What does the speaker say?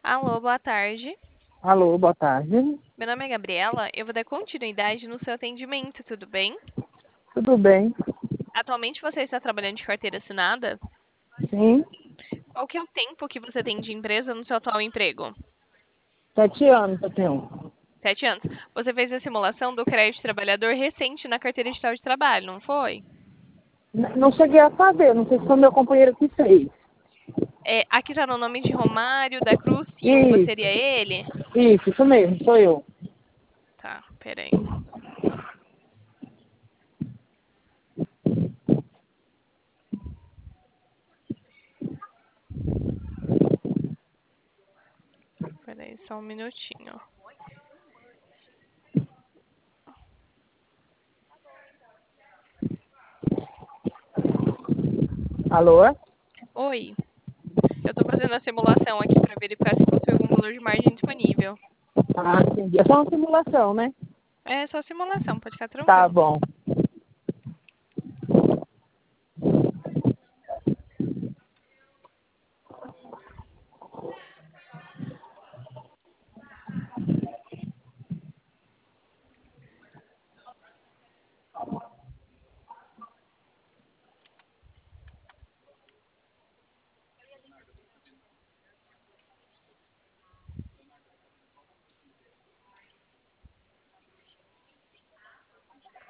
Alô, boa tarde. Alô, boa tarde. Meu nome é Gabriela. Eu vou dar continuidade no seu atendimento, tudo bem? Tudo bem? Atualmente você está trabalhando de carteira assinada? Sim. Qual que é o tempo que você tem de empresa no seu atual emprego? 7 anos eu tenho. 7 anos. Você fez a simulação do crédito trabalhador recente na carteira digital de trabalho, não foi? Não cheguei a fazer, não sei se foi meu companheiro que fez. Aqui está no nome de Romário da Cruz Silva. Seria Isso, ele? isso mesmo, sou eu. Tá, peraí. Peraí, só um minutinho. Alô? Oi, eu estou fazendo a simulação aqui para verificar se possui algum valor de margem disponível. Ah, entendi. É só uma simulação, né? É só simulação, pode ficar Tá tranquilo. bom.